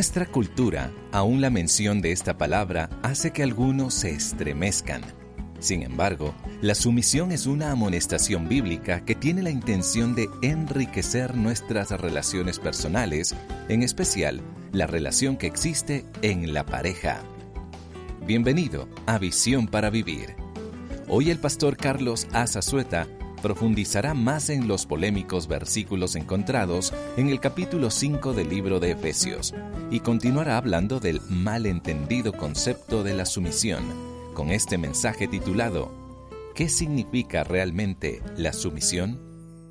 nuestra cultura, aún la mención de esta palabra hace que algunos se estremezcan. Sin embargo, la sumisión es una amonestación bíblica que tiene la intención de enriquecer nuestras relaciones personales, en especial la relación que existe en la pareja. Bienvenido a Visión para Vivir. Hoy el pastor Carlos A. Zazueta profundizará más en los polémicos versículos encontrados en el capítulo 5 del libro de Efesios y continuará hablando del malentendido concepto de la sumisión, con este mensaje titulado ¿Qué significa realmente la sumisión?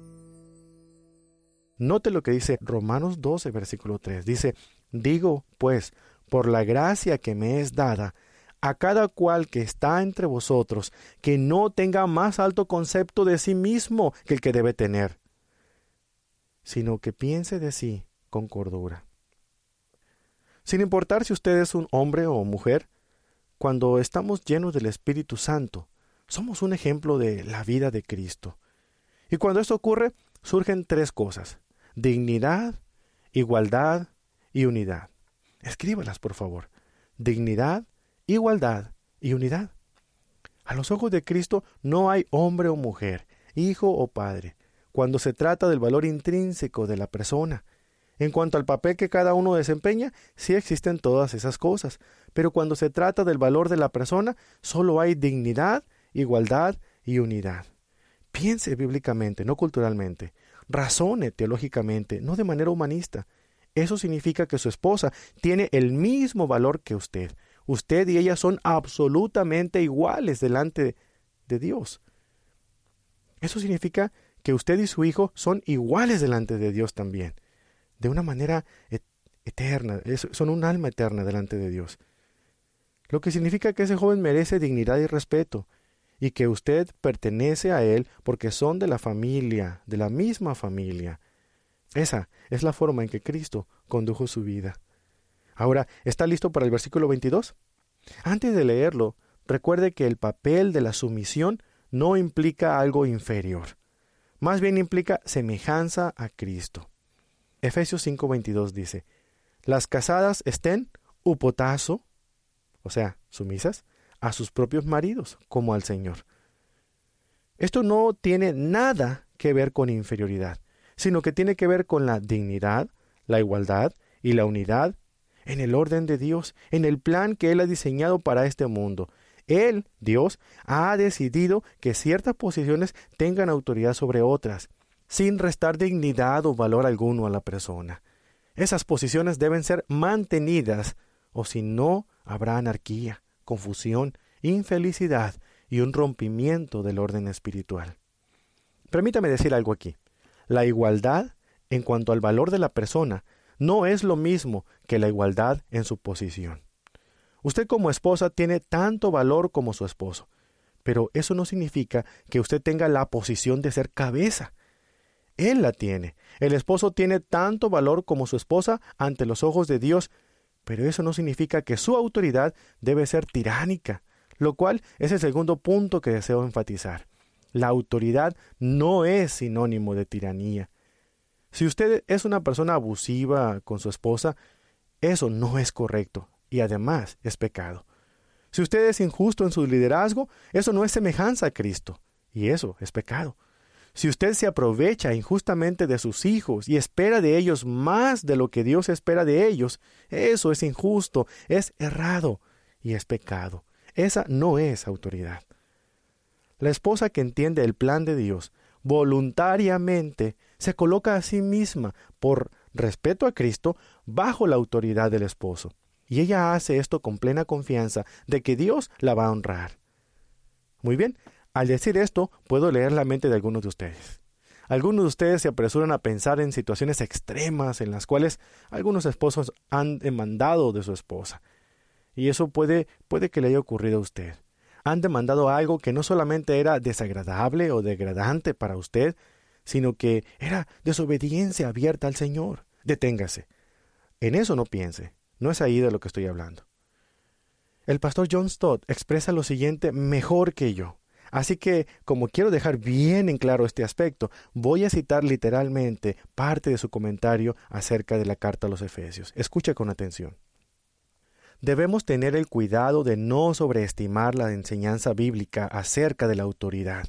Note lo que dice Romanos 12, versículo 3. Dice, digo, pues, por la gracia que me es dada, a cada cual que está entre vosotros, que no tenga más alto concepto de sí mismo que el que debe tener, sino que piense de sí con cordura. Sin importar si usted es un hombre o mujer, cuando estamos llenos del Espíritu Santo, somos un ejemplo de la vida de Cristo. Y cuando esto ocurre, surgen tres cosas: dignidad, igualdad y unidad. Escríbalas, por favor. Dignidad, igualdad y unidad. A los ojos de Cristo no hay hombre o mujer, hijo o padre, cuando se trata del valor intrínseco de la persona. En cuanto al papel que cada uno desempeña, sí existen todas esas cosas, pero cuando se trata del valor de la persona, solo hay dignidad, igualdad y unidad. Piense bíblicamente, no culturalmente. Razone teológicamente, no de manera humanista. Eso significa que su esposa tiene el mismo valor que usted. Usted y ella son absolutamente iguales delante de Dios. Eso significa que usted y su hijo son iguales delante de Dios también. De una manera eterna. Son un alma eterna delante de Dios. Lo que significa que ese joven merece dignidad y respeto. Y que usted pertenece a él porque son de la familia, de la misma familia. Esa es la forma en que Cristo condujo su vida. Ahora, ¿está listo para el versículo 22? Antes de leerlo, recuerde que el papel de la sumisión no implica algo inferior. Más bien implica semejanza a Cristo. Efesios 5:22 dice, las casadas estén upotazo, o sea, sumisas, a sus propios maridos, como al Señor. Esto no tiene nada que ver con inferioridad, sino que tiene que ver con la dignidad, la igualdad y la unidad en el orden de Dios, en el plan que Él ha diseñado para este mundo. Él, Dios, ha decidido que ciertas posiciones tengan autoridad sobre otras, sin restar dignidad o valor alguno a la persona. Esas posiciones deben ser mantenidas, o si no, habrá anarquía, confusión, infelicidad y un rompimiento del orden espiritual. Permítame decir algo aquí. La igualdad, en cuanto al valor de la persona, no es lo mismo que la igualdad en su posición. Usted como esposa tiene tanto valor como su esposo, pero eso no significa que usted tenga la posición de ser cabeza. Él la tiene. El esposo tiene tanto valor como su esposa ante los ojos de Dios, pero eso no significa que su autoridad debe ser tiránica, lo cual es el segundo punto que deseo enfatizar. La autoridad no es sinónimo de tiranía. Si usted es una persona abusiva con su esposa, eso no es correcto y además es pecado. Si usted es injusto en su liderazgo, eso no es semejanza a Cristo y eso es pecado. Si usted se aprovecha injustamente de sus hijos y espera de ellos más de lo que Dios espera de ellos, eso es injusto, es errado y es pecado. Esa no es autoridad. La esposa que entiende el plan de Dios voluntariamente se coloca a sí misma por respeto a Cristo bajo la autoridad del esposo. Y ella hace esto con plena confianza de que Dios la va a honrar. Muy bien, al decir esto, puedo leer la mente de algunos de ustedes. Algunos de ustedes se apresuran a pensar en situaciones extremas en las cuales algunos esposos han demandado de su esposa. Y eso puede que le haya ocurrido a usted. Han demandado algo que no solamente era desagradable o degradante para usted, sino que era desobediencia abierta al Señor. Deténgase. En eso no piense. No es ahí de lo que estoy hablando. El pastor John Stott expresa lo siguiente mejor que yo. Así que, como quiero dejar bien en claro este aspecto, voy a citar literalmente parte de su comentario acerca de la carta a los Efesios. Escucha con atención. Debemos tener el cuidado de no sobreestimar la enseñanza bíblica acerca de la autoridad.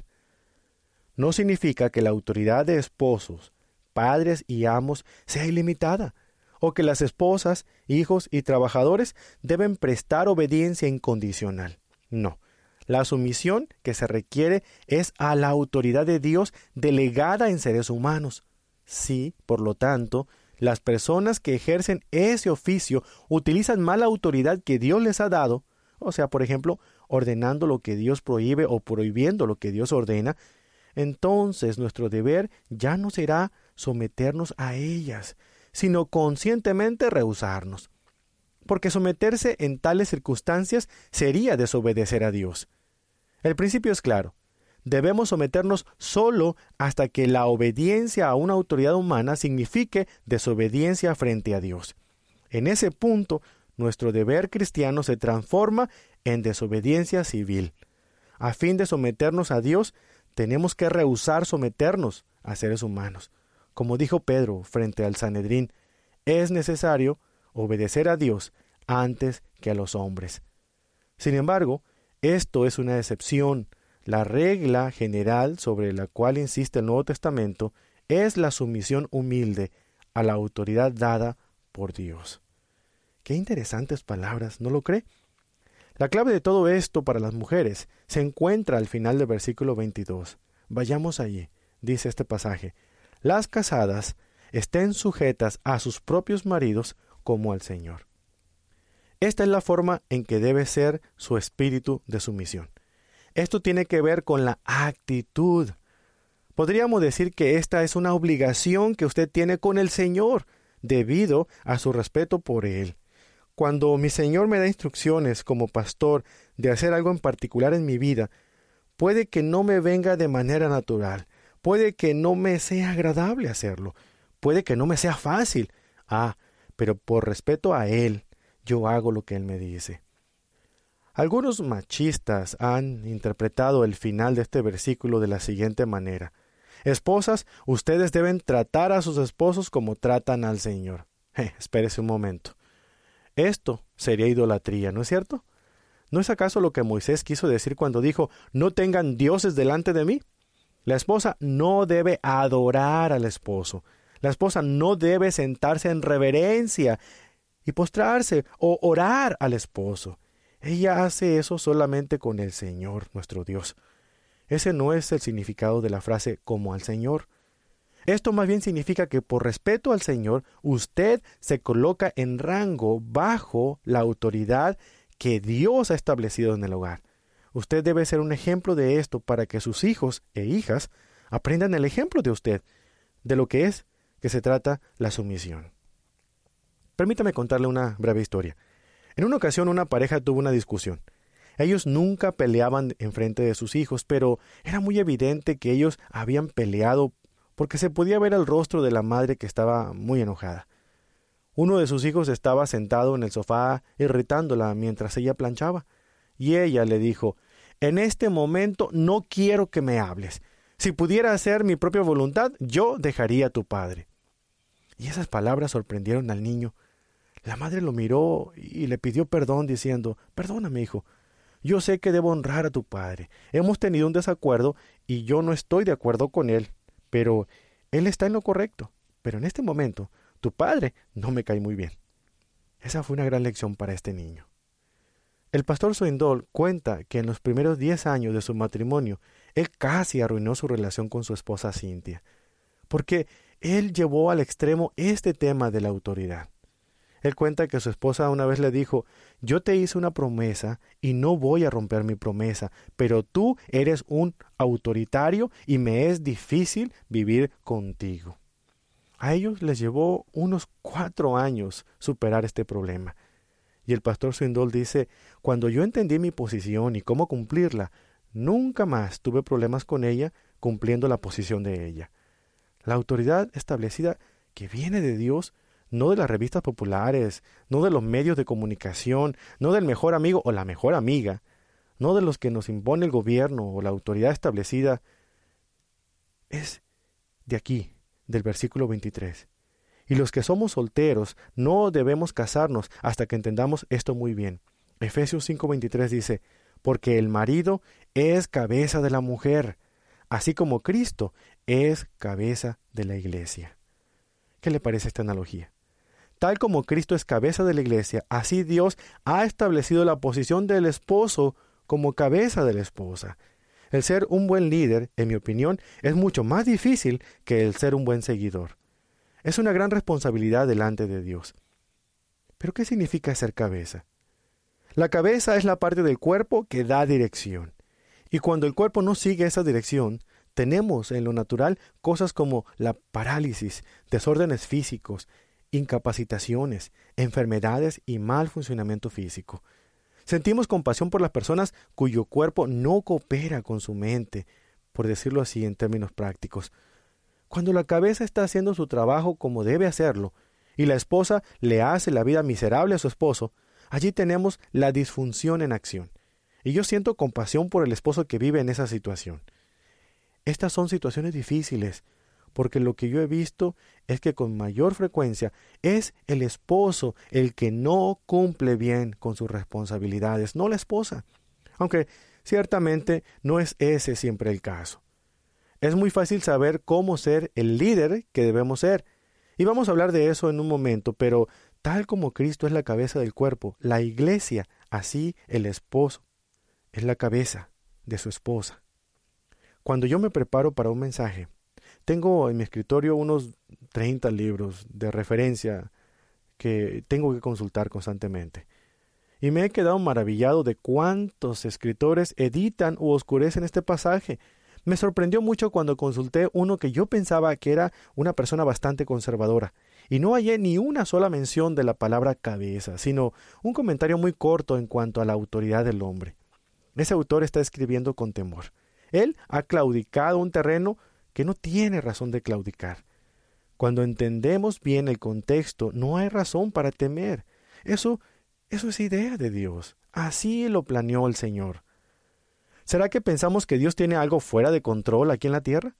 No significa que la autoridad de esposos, padres y amos sea ilimitada, o que las esposas, hijos y trabajadores deben prestar obediencia incondicional. No. La sumisión que se requiere es a la autoridad de Dios delegada en seres humanos. Sí, por lo tanto, las personas que ejercen ese oficio utilizan mal la autoridad que Dios les ha dado, o sea, por ejemplo, ordenando lo que Dios prohíbe o prohibiendo lo que Dios ordena, entonces nuestro deber ya no será someternos a ellas, sino conscientemente rehusarnos. Porque someterse en tales circunstancias sería desobedecer a Dios. El principio es claro. Debemos someternos solo hasta que la obediencia a una autoridad humana signifique desobediencia frente a Dios. En ese punto, nuestro deber cristiano se transforma en desobediencia civil. A fin de someternos a Dios, tenemos que rehusar someternos a seres humanos. Como dijo Pedro frente al Sanedrín, es necesario obedecer a Dios antes que a los hombres. Sin embargo, esto es una excepción. La regla general sobre la cual insiste el Nuevo Testamento es la sumisión humilde a la autoridad dada por Dios. Qué interesantes palabras, ¿no lo cree? La clave de todo esto para las mujeres se encuentra al final del versículo 22. Vayamos allí. Dice este pasaje: las casadas estén sujetas a sus propios maridos como al Señor. Esta es la forma en que debe ser su espíritu de sumisión. Esto tiene que ver con la actitud. Podríamos decir que esta es una obligación que usted tiene con el Señor, debido a su respeto por Él. Cuando mi Señor me da instrucciones como pastor de hacer algo en particular en mi vida, puede que no me venga de manera natural, puede que no me sea agradable hacerlo, puede que no me sea fácil. Pero por respeto a Él, yo hago lo que Él me dice. Algunos machistas han interpretado el final de este versículo de la siguiente manera: esposas, ustedes deben tratar a sus esposos como tratan al Señor. Espérese un momento. Esto sería idolatría, ¿no es cierto? ¿No es acaso lo que Moisés quiso decir cuando dijo, no tengan dioses delante de mí? La esposa no debe adorar al esposo. La esposa no debe sentarse en reverencia y postrarse o orar al esposo. Ella hace eso solamente con el Señor, nuestro Dios. Ese no es el significado de la frase como al Señor. Esto más bien significa que por respeto al Señor, usted se coloca en rango bajo la autoridad que Dios ha establecido en el hogar. Usted debe ser un ejemplo de esto para que sus hijos e hijas aprendan el ejemplo de usted, de lo que se trata la sumisión. Permítame contarle una breve historia. En una ocasión una pareja tuvo una discusión. Ellos nunca peleaban enfrente de sus hijos, pero era muy evidente que ellos habían peleado porque se podía ver el rostro de la madre que estaba muy enojada. Uno de sus hijos estaba sentado en el sofá irritándola mientras ella planchaba, y ella le dijo, en este momento no quiero que me hables. Si pudiera hacer mi propia voluntad, yo dejaría a tu padre. Y esas palabras sorprendieron al niño. La madre lo miró y le pidió perdón diciendo, perdóname, hijo, yo sé que debo honrar a tu padre. Hemos tenido un desacuerdo y yo no estoy de acuerdo con él, pero él está en lo correcto. Pero en este momento, tu padre no me cae muy bien. Esa fue una gran lección para este niño. El pastor Swindoll cuenta que en los primeros 10 años de su matrimonio, él casi arruinó su relación con su esposa Cynthia, porque él llevó al extremo este tema de la autoridad. Él cuenta que su esposa una vez le dijo, yo te hice una promesa y no voy a romper mi promesa, pero tú eres un autoritario y me es difícil vivir contigo. A ellos les llevó unos 4 años superar este problema. Y el pastor Swindoll dice, cuando yo entendí mi posición y cómo cumplirla, nunca más tuve problemas con ella cumpliendo la posición de ella. La autoridad establecida que viene de Dios, no de las revistas populares, no de los medios de comunicación, no del mejor amigo o la mejor amiga. no de los que nos impone el gobierno o la autoridad establecida, es de aquí, del versículo 23. Y los que somos solteros no debemos casarnos hasta que entendamos esto muy bien. Efesios 5:23 dice, porque el marido es cabeza de la mujer, así como Cristo es cabeza de la iglesia. ¿Qué le parece esta analogía? Tal como Cristo es cabeza de la iglesia, así Dios ha establecido la posición del esposo como cabeza de la esposa. El ser un buen líder, en mi opinión, es mucho más difícil que el ser un buen seguidor. Es una gran responsabilidad delante de Dios. ¿Pero qué significa ser cabeza? La cabeza es la parte del cuerpo que da dirección. Y cuando el cuerpo no sigue esa dirección, tenemos en lo natural cosas como la parálisis, desórdenes físicos, incapacitaciones, enfermedades y mal funcionamiento físico. Sentimos compasión por las personas cuyo cuerpo no coopera con su mente, por decirlo así en términos prácticos. Cuando la cabeza está haciendo su trabajo como debe hacerlo, y la esposa le hace la vida miserable a su esposo, allí tenemos la disfunción en acción. Y yo siento compasión por el esposo que vive en esa situación. Estas son situaciones difíciles, porque lo que yo he visto es que con mayor frecuencia es el esposo el que no cumple bien con sus responsabilidades, no la esposa. Aunque ciertamente no es ese siempre el caso. Es muy fácil saber cómo ser el líder que debemos ser. Y vamos a hablar de eso en un momento, pero tal como Cristo es la cabeza del cuerpo, la iglesia, así el esposo es la cabeza de su esposa. Cuando yo me preparo para un mensaje, tengo en mi escritorio unos 30 libros de referencia que tengo que consultar constantemente. Y me he quedado maravillado de cuántos escritores editan u oscurecen este pasaje. Me sorprendió mucho cuando consulté uno que yo pensaba que era una persona bastante conservadora, y no hallé ni una sola mención de la palabra cabeza, sino un comentario muy corto en cuanto a la autoridad del hombre. Ese autor está escribiendo con temor. Él ha claudicado un terreno que no tiene razón de claudicar. Cuando entendemos bien el contexto, no hay razón para temer. Eso es idea de Dios. Así lo planeó el Señor. ¿Será que pensamos que Dios tiene algo fuera de control aquí en la tierra?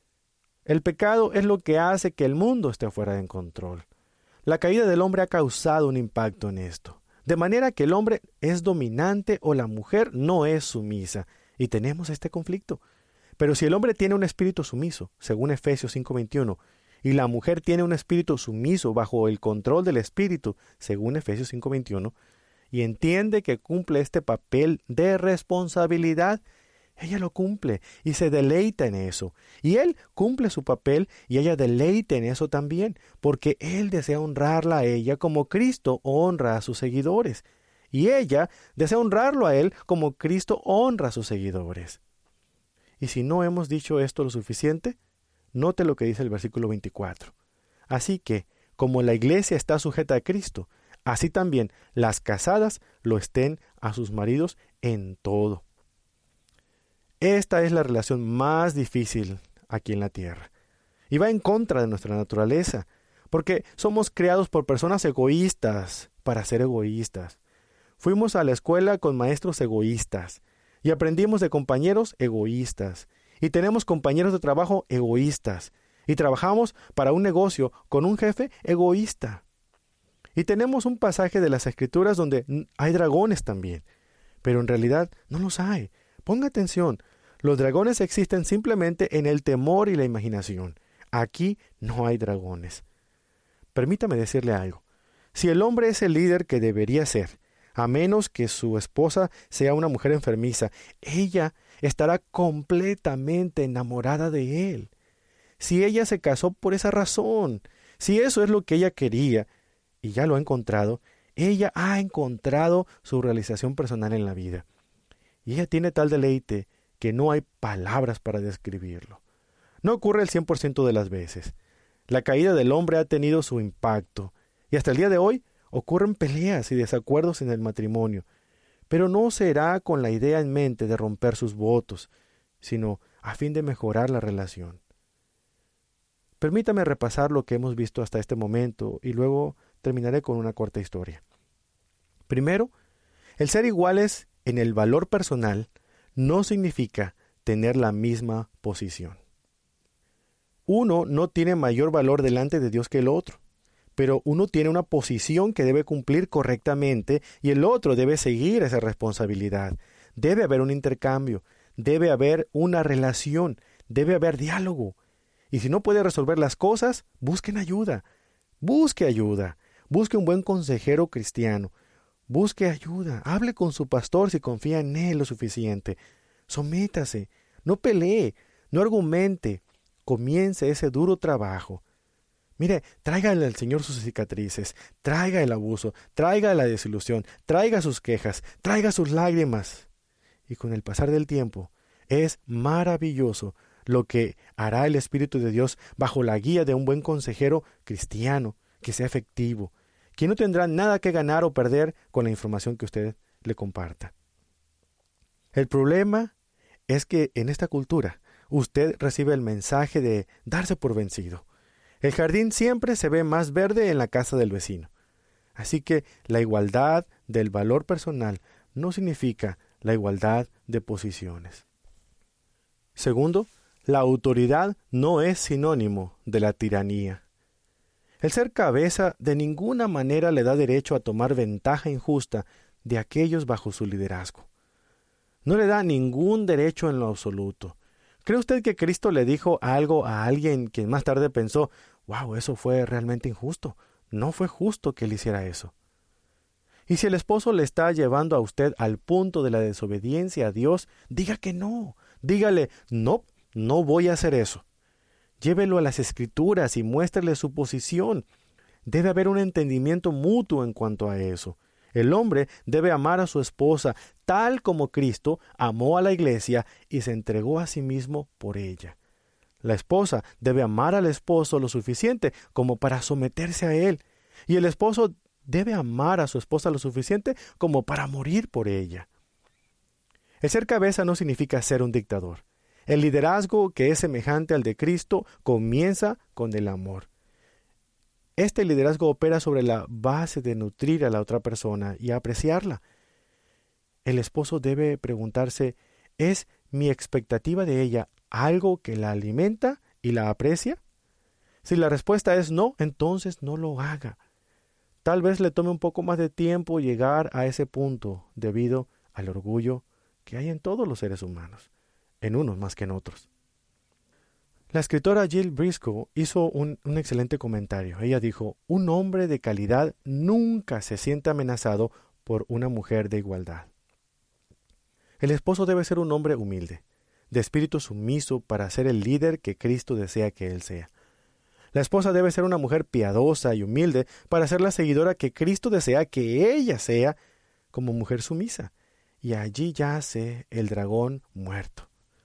El pecado es lo que hace que el mundo esté fuera de control. La caída del hombre ha causado un impacto en esto, de manera que el hombre es dominante o la mujer no es sumisa, y tenemos este conflicto. Pero si el hombre tiene un espíritu sumiso, según Efesios 5:21, y la mujer tiene un espíritu sumiso bajo el control del espíritu, según Efesios 5:21, y entiende que cumple este papel de responsabilidad, ella lo cumple y se deleita en eso. Y él cumple su papel y ella deleita en eso también, porque él desea honrarla a ella como Cristo honra a sus seguidores. Y ella desea honrarlo a él como Cristo honra a sus seguidores. Y si no hemos dicho esto lo suficiente, note lo que dice el versículo 24. Así que, como la iglesia está sujeta a Cristo, así también las casadas lo estén a sus maridos en todo. Esta es la relación más difícil aquí en la tierra. Y va en contra de nuestra naturaleza, porque somos creados por personas egoístas para ser egoístas. Fuimos a la escuela con maestros egoístas, y aprendimos de compañeros egoístas, y tenemos compañeros de trabajo egoístas, y trabajamos para un negocio con un jefe egoísta. Y tenemos un pasaje de las Escrituras donde hay dragones también, pero en realidad no los hay. Ponga atención, los dragones existen simplemente en el temor y la imaginación. Aquí no hay dragones. Permítame decirle algo. Si el hombre es el líder que debería ser, a menos que su esposa sea una mujer enfermiza, ella estará completamente enamorada de él. Si ella se casó por esa razón, si eso es lo que ella quería, y ya lo ha encontrado, ella ha encontrado su realización personal en la vida. Y ella tiene tal deleite que no hay palabras para describirlo. No ocurre el 100% de las veces. La caída del hombre ha tenido su impacto, y hasta el día de hoy ocurren peleas y desacuerdos en el matrimonio, pero no será con la idea en mente de romper sus votos, sino a fin de mejorar la relación. Permítame repasar lo que hemos visto hasta este momento y luego terminaré con una corta historia. Primero, el ser iguales en el valor personal no significa tener la misma posición. Uno no tiene mayor valor delante de Dios que el otro, pero uno tiene una posición que debe cumplir correctamente y el otro debe seguir esa responsabilidad. Debe haber un intercambio, debe haber una relación, debe haber diálogo. Y si no puede resolver las cosas, busquen ayuda. Busque ayuda. Busque un buen consejero cristiano. Busque ayuda. Hable con su pastor si confía en él lo suficiente. Sométase. No pelee. No argumente. Comience ese duro trabajo. Mire, tráigale al Señor sus cicatrices. Traiga el abuso. Traiga la desilusión. Traiga sus quejas. Traiga sus lágrimas. Y con el pasar del tiempo, es maravilloso lo que hará el Espíritu de Dios bajo la guía de un buen consejero cristiano, que sea efectivo, que no tendrá nada que ganar o perder con la información que usted le comparta. El problema es que en esta cultura usted recibe el mensaje de darse por vencido. El jardín siempre se ve más verde en la casa del vecino. Así que la igualdad del valor personal no significa la igualdad de posiciones. Segundo, la autoridad no es sinónimo de la tiranía. El ser cabeza de ninguna manera le da derecho a tomar ventaja injusta de aquellos bajo su liderazgo. No le da ningún derecho en lo absoluto. ¿Cree usted que Cristo le dijo algo a alguien que más tarde pensó, wow, eso fue realmente injusto? No fue justo que él hiciera eso. Y si el esposo le está llevando a usted al punto de la desobediencia a Dios, diga que no. Dígale, no voy a hacer eso. Llévelo a las Escrituras y muéstrele su posición. Debe haber un entendimiento mutuo en cuanto a eso. El hombre debe amar a su esposa tal como Cristo amó a la iglesia y se entregó a sí mismo por ella. La esposa debe amar al esposo lo suficiente como para someterse a él. Y el esposo debe amar a su esposa lo suficiente como para morir por ella. El ser cabeza no significa ser un dictador. El liderazgo que es semejante al de Cristo comienza con el amor. Este liderazgo opera sobre la base de nutrir a la otra persona y apreciarla. El esposo debe preguntarse, ¿es mi expectativa de ella algo que la alimenta y la aprecia? Si la respuesta es no, entonces no lo haga. Tal vez le tome un poco más de tiempo llegar a ese punto debido al orgullo que hay en todos los seres humanos, en unos más que en otros. La escritora Jill Briscoe hizo un excelente comentario. Ella dijo, un hombre de calidad nunca se siente amenazado por una mujer de igualdad. El esposo debe ser un hombre humilde, de espíritu sumiso para ser el líder que Cristo desea que él sea. La esposa debe ser una mujer piadosa y humilde para ser la seguidora que Cristo desea que ella sea como mujer sumisa. Y allí yace el dragón muerto.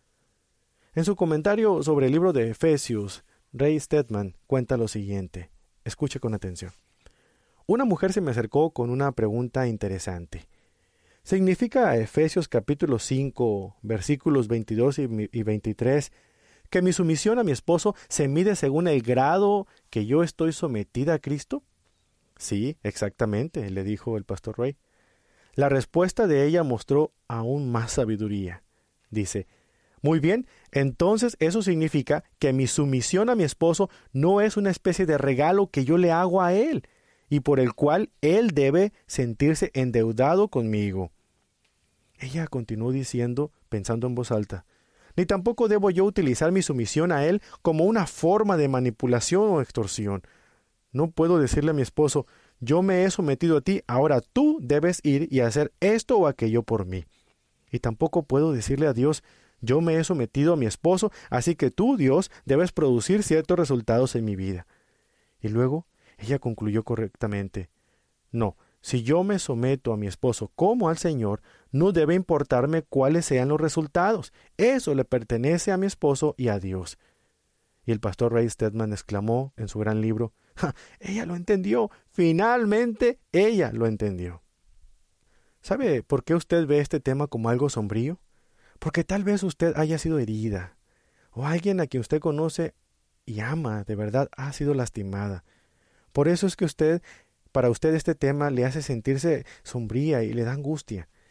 En su comentario sobre el libro de Efesios, Ray Stedman cuenta lo siguiente. Escuche con atención. Una mujer se me acercó con una pregunta interesante. ¿Significa Efesios capítulo 5, versículos 22 y 23, que mi sumisión a mi esposo se mide según el grado que yo estoy sometida a Cristo? Sí, exactamente, le dijo el pastor Ray. La respuesta de ella mostró aún más sabiduría. Dice, muy bien, entonces eso significa que mi sumisión a mi esposo no es una especie de regalo que yo le hago a él, y por el cual él debe sentirse endeudado conmigo. Ella continuó diciendo, pensando en voz alta, ni tampoco debo yo utilizar mi sumisión a él como una forma de manipulación o extorsión. No puedo decirle a mi esposo, yo me he sometido a ti, ahora tú debes ir y hacer esto o aquello por mí. Y tampoco puedo decirle a Dios, yo me he sometido a mi esposo, así que tú, Dios, debes producir ciertos resultados en mi vida. Y luego ella concluyó correctamente, no, si yo me someto a mi esposo como al Señor, no debe importarme cuáles sean los resultados. Eso le pertenece a mi esposo y a Dios. Y el pastor Ray Stedman exclamó en su gran libro, ¡ja! Ella lo entendió. Finalmente ella lo entendió. ¿Sabe por qué usted ve este tema como algo sombrío? Porque tal vez usted haya sido herida, o alguien a quien usted conoce y ama de verdad ha sido lastimada. Por eso es que para usted este tema le hace sentirse sombría y le da angustia.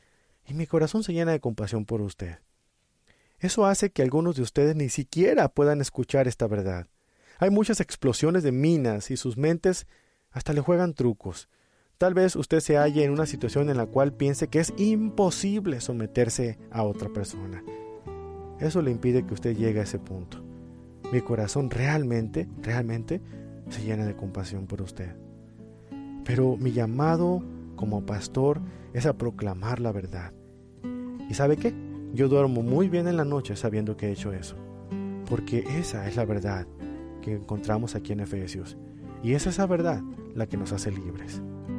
y mi corazón se llena de compasión por usted. Eso hace que algunos de ustedes ni siquiera puedan escuchar esta verdad. Hay muchas explosiones de minas y sus mentes hasta le juegan trucos. Tal vez usted se halle en una situación en la cual piense que es imposible someterse a otra persona. Eso le impide que usted llegue a ese punto. Mi corazón realmente se llena de compasión por usted. Pero mi llamado como pastor es a proclamar la verdad. ¿Y sabe qué? Yo duermo muy bien en la noche sabiendo que he hecho eso. Porque esa es la verdad que encontramos aquí en Efesios. Y es esa verdad la que nos hace libres.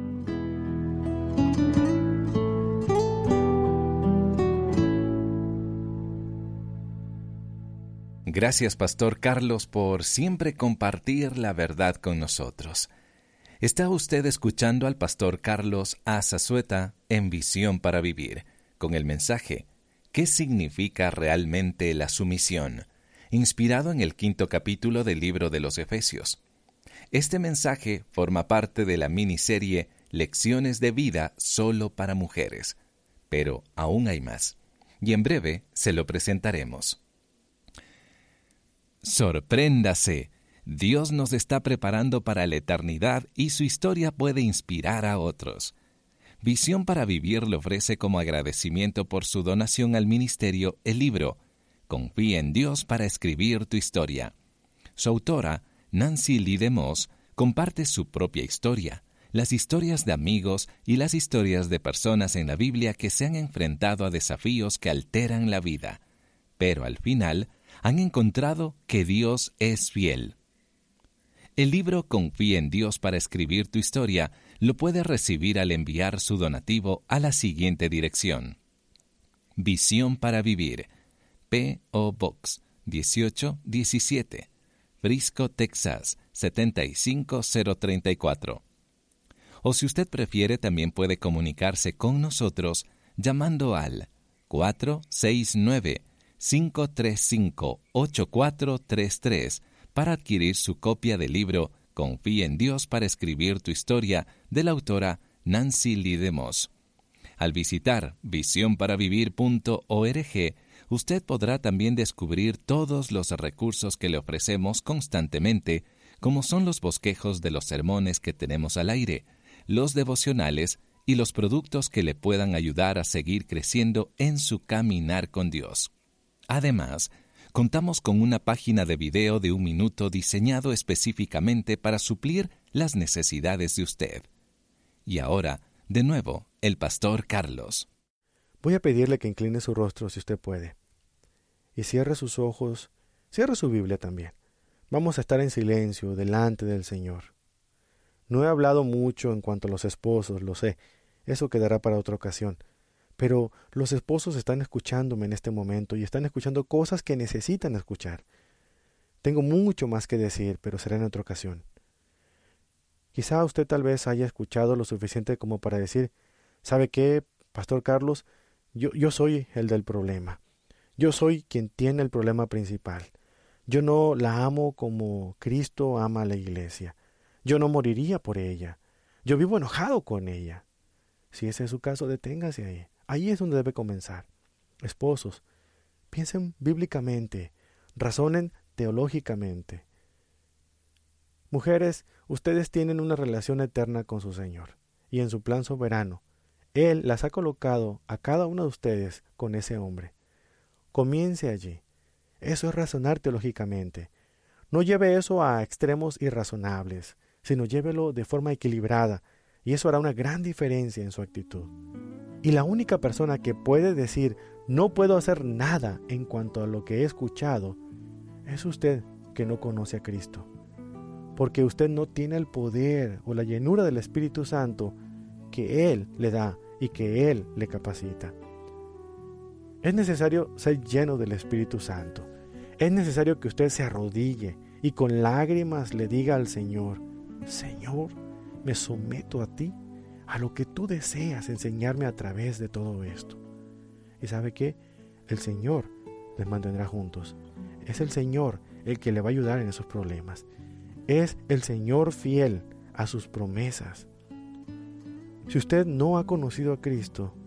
Gracias, Pastor Carlos, por siempre compartir la verdad con nosotros. Está usted escuchando al Pastor Carlos Azazueta en Visión para Vivir, con el mensaje ¿Qué significa realmente la sumisión?, inspirado en el 5º capítulo del libro de los Efesios. Este mensaje forma parte de la miniserie Lecciones de Vida solo para mujeres, pero aún hay más, y en breve se lo presentaremos. Sorpréndase, Dios nos está preparando para la eternidad y su historia puede inspirar a otros. Visión para Vivir le ofrece como agradecimiento por su donación al ministerio el libro Confía en Dios para escribir tu historia. Su autora, Nancy Lee DeMoss, comparte su propia historia, las historias de amigos y las historias de personas en la Biblia que se han enfrentado a desafíos que alteran la vida, pero al final han encontrado que Dios es fiel. El libro Confía en Dios para escribir tu historia lo puede recibir al enviar su donativo a la siguiente dirección: Visión para Vivir, P.O. Box 1817, Frisco, Texas 75034. O si usted prefiere, también puede comunicarse con nosotros llamando al 469-535-8433 para adquirir su copia del libro Confía en Dios para escribir tu historia de la autora Nancy Lee DeMoss. Al visitar visionparavivir.org, usted podrá también descubrir todos los recursos que le ofrecemos constantemente, como son los bosquejos de los sermones que tenemos al aire, los devocionales y los productos que le puedan ayudar a seguir creciendo en su caminar con Dios. Además, contamos con una página de video de 1 minuto diseñado específicamente para suplir las necesidades de usted. Y ahora, de nuevo, el Pastor Carlos. Voy a pedirle que incline su rostro si usted puede. Y cierre sus ojos, cierre su Biblia también. Vamos a estar en silencio delante del Señor. No he hablado mucho en cuanto a los esposos, lo sé. Eso quedará para otra ocasión. Pero los esposos están escuchándome en este momento y están escuchando cosas que necesitan escuchar. Tengo mucho más que decir, pero será en otra ocasión. Quizá usted tal vez haya escuchado lo suficiente como para decir, ¿sabe qué, Pastor Carlos? Yo soy el del problema. Yo soy quien tiene el problema principal. Yo no la amo como Cristo ama a la iglesia. Yo no moriría por ella. Yo vivo enojado con ella. Si ese es su caso, deténgase ahí. Ahí es donde debe comenzar. Esposos, piensen bíblicamente, razonen teológicamente. Mujeres, ustedes tienen una relación eterna con su Señor, y en su plan soberano, Él las ha colocado a cada una de ustedes con ese hombre. Comience allí. Eso es razonar teológicamente. No lleve eso a extremos irrazonables, sino llévelo de forma equilibrada, y eso hará una gran diferencia en su actitud. Y la única persona que puede decir, no puedo hacer nada en cuanto a lo que he escuchado, es usted que no conoce a Cristo. Porque usted no tiene el poder o la llenura del Espíritu Santo que Él le da y que Él le capacita. Es necesario ser lleno del Espíritu Santo. Es necesario que usted se arrodille y con lágrimas le diga al Señor, Señor, me someto a ti, a lo que tú deseas enseñarme a través de todo esto. ¿Y sabe qué? El Señor les mantendrá juntos. Es el Señor el que le va a ayudar en esos problemas. Es el Señor fiel a sus promesas. Si usted no ha conocido a Cristo,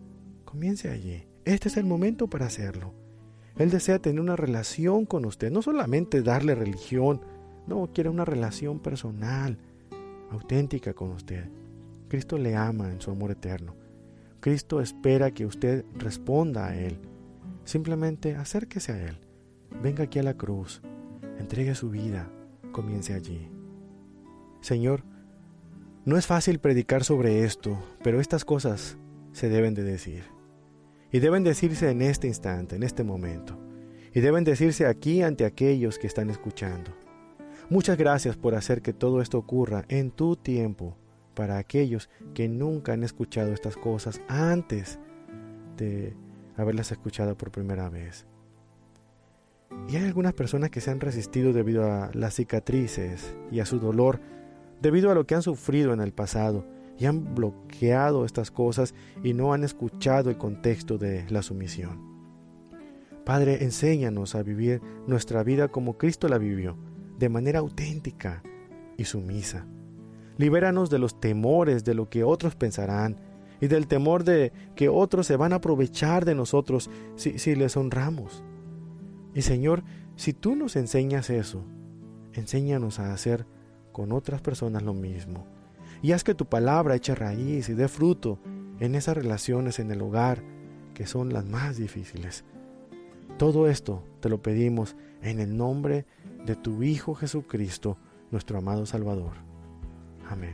Comience allí. Este es el momento para hacerlo. Él desea tener una relación con usted, no solamente darle religión, no, quiere una relación personal, auténtica con usted. Cristo le ama en su amor eterno. Cristo espera que usted responda a Él. Simplemente acérquese a Él. Venga aquí a la cruz. Entregue su vida. Comience allí. Señor, no es fácil predicar sobre esto, pero estas cosas se deben de decir. Y deben decirse en este instante, en este momento. Y deben decirse aquí ante aquellos que están escuchando. Muchas gracias por hacer que todo esto ocurra en tu tiempo para aquellos que nunca han escuchado estas cosas antes de haberlas escuchado por primera vez. Y hay algunas personas que se han resistido debido a las cicatrices y a su dolor, debido a lo que han sufrido en el pasado, y han bloqueado estas cosas y no han escuchado el contexto de la sumisión. Padre, enséñanos a vivir nuestra vida como Cristo la vivió, de manera auténtica y sumisa. Libéranos de los temores de lo que otros pensarán y del temor de que otros se van a aprovechar de nosotros si les honramos. Y Señor, si tú nos enseñas eso, enséñanos a hacer con otras personas lo mismo. Y haz que tu palabra eche raíz y dé fruto en esas relaciones en el hogar que son las más difíciles. Todo esto te lo pedimos en el nombre de tu Hijo Jesucristo, nuestro amado Salvador. Amén.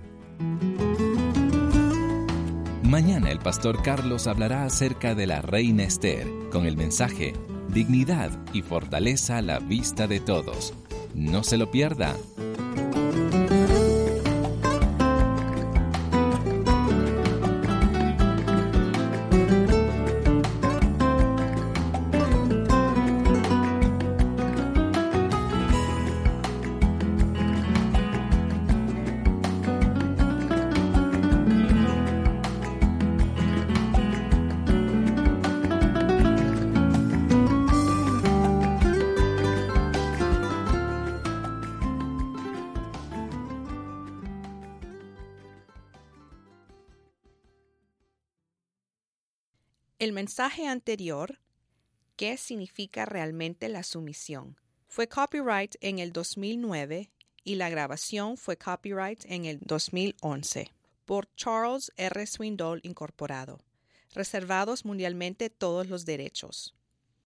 Mañana el pastor Carlos hablará acerca de la reina Esther con el mensaje Dignidad y fortaleza a la vista de todos. No se lo pierda. El mensaje anterior, ¿qué significa realmente la sumisión?, fue copyright en el 2009 y la grabación fue copyright en el 2011 por Charles R. Swindoll Incorporado. Reservados mundialmente todos los derechos.